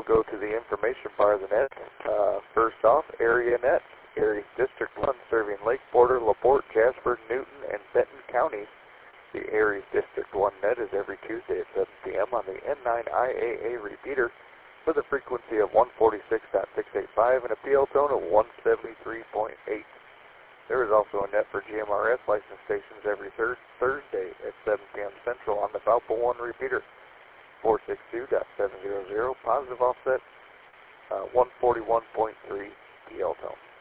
we'll go to the information bar of the net. First off, Area Net. Aries District 1 serving Lake Border, LaPorte, Jasper, Newton, and Benton counties. The Aries District 1 net is every Tuesday at 7 p.m. on the N9IAA repeater with a frequency of 146.685 and a PL tone of 173.8. There is also a net for GMRS licensed stations every Thursday at 7 p.m. Central on the Valpo 1 repeater, 462.700, positive offset, 141.3 PL tone.